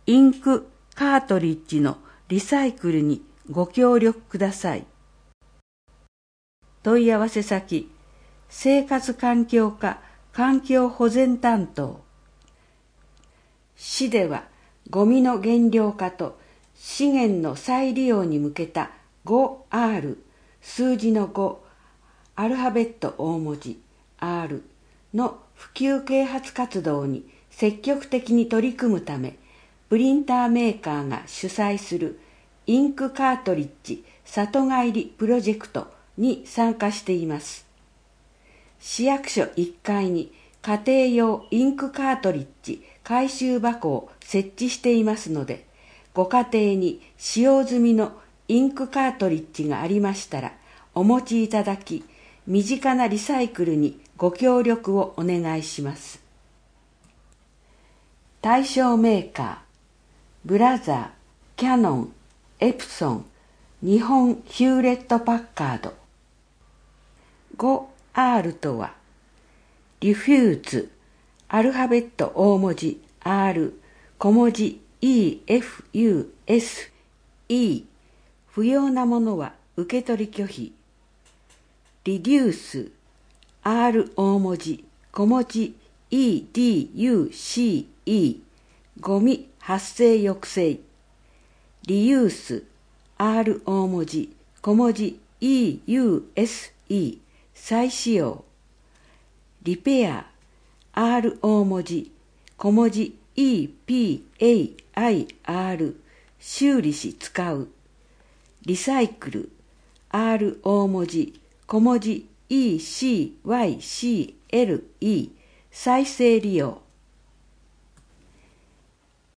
インクカートリッジのリサイクルにご協力ください。問い合わせ先、生活環境課環境保全担当。市ではゴミの減量化と資源の再利用に向けた 5R、数字の5、アルファベット大文字 R の普及啓発活動に積極的に取り組むため、プリンターメーカーが主催するインクカートリッジ里帰りプロジェクトに参加しています。市役所1階に家庭用インクカートリッジ回収箱を設置していますので、ご家庭に使用済みのインクカートリッジがありましたらお持ちいただき、身近なリサイクルにご協力をお願いします。対象メーカー、ブラザー、キャノン、エプソン、日本ヒューレットパッカード。5R とは、リフューズ、アルファベット大文字 R、小文字 EFUSE、不要なものは受け取り拒否。リデュース、R 大文字、小文字 EDUCE、ゴミ発生抑制。リユース、R 大文字、小文字 EUSE、再使用。リペア、R 大文字、小文字 EPAIR、修理し使う。リサイクル、R 大文字、小文字 ECYCLE、再生利用。